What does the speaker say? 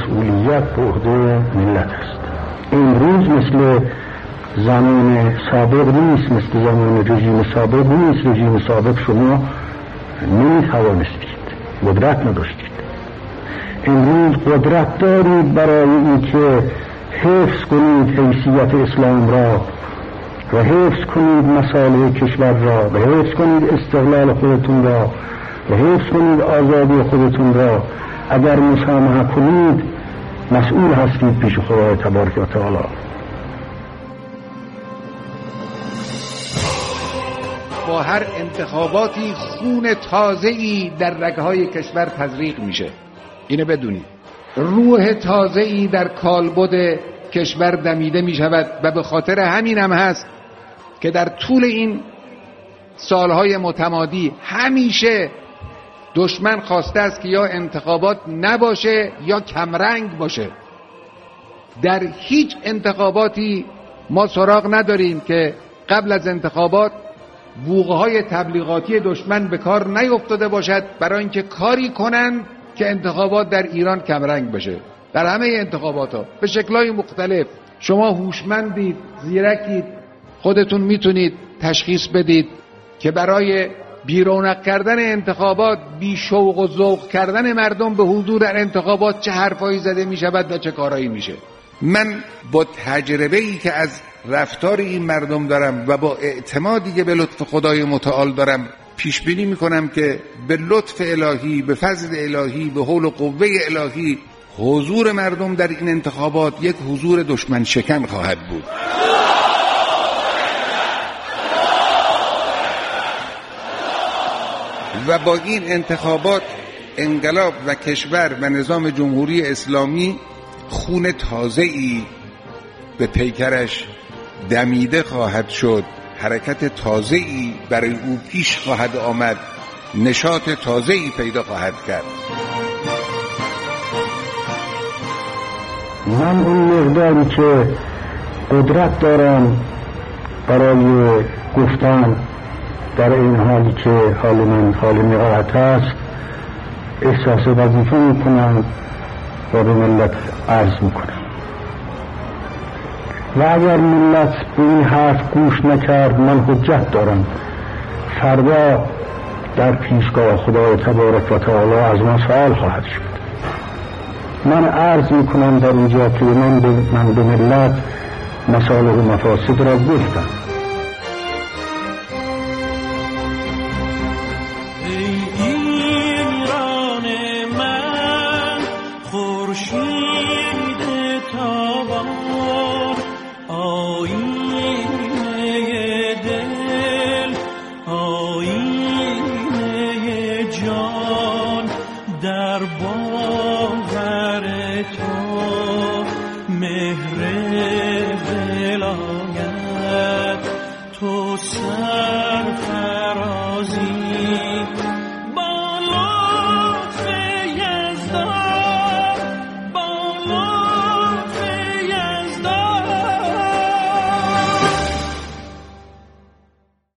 مسئولیت به عهده ملت است. امروز مثل زمان سابق نیست، مثل زمان رژیم سابق نیست. رژیم سابق شما نمی‌توانستید، قدرت نداشتید. امروز قدرت دارید برای اینکه حفظ کنید حیثیت اسلام را و حفظ کنید مصالح کشور را و حفظ کنید استقلال خودتون را و حفظ کنید آزادی خودتون را. اگر مسامحه کنید مسئول هستید پیش خدای تبارک و تعالی. با هر انتخاباتی خون تازه‌ای در رگ‌های کشور تزریق میشه. اینو بدونید. روح تازه‌ای در کالبد کشور دمیده میشود و به خاطر همین هم هست که در طول این سالهای متمادی همیشه دشمن خواسته است که یا انتخابات نباشه یا کمرنگ باشه. در هیچ انتخاباتی ما سراغ نداریم که قبل از انتخابات بوقهای تبلیغاتی دشمن به کار نیفتاده باشد برای اینکه کاری کنند که انتخابات در ایران کمرنگ بشه. در همه انتخابات ها به شکل‌های مختلف شما هوشمندید، زیرکید، خودتون میتونید تشخیص بدید که برای بیرونق کردن انتخابات، بی شوق و ذوق کردن مردم به حضور در انتخابات چه حرفایی زده می شود و چه کارایی میشه. من با تجربه‌ای که از رفتار این مردم دارم و با اعتمادی که به لطف خدای متعال دارم پیش بینی میکنم که به لطف الهی، به فضل الهی، به حول و قوه الهی حضور مردم در این انتخابات یک حضور دشمن شکن خواهد بود. و با این انتخابات انقلاب و کشور و نظام جمهوری اسلامی خون تازه‌ای به پیکرش دمیده خواهد شد. حرکت تازه‌ای برای او پیش خواهد آمد. نشاط تازه‌ای پیدا خواهد کرد. من اون مقداری که قدرت دارم برای گفتن در این حالی که حال من حال نقاهت است احساس وظیفه میکنم و به ملت عرض میکنم. و اگر ملت به این حرف گوش نکرد من حجت دارم. فردا در پیشگاه خدای تبارک و تعالی از من سوال خواهد شد. من عرض میکنم در اینجا که من به ملت مصالح و مفاسد را گفتم. در باور تو مهر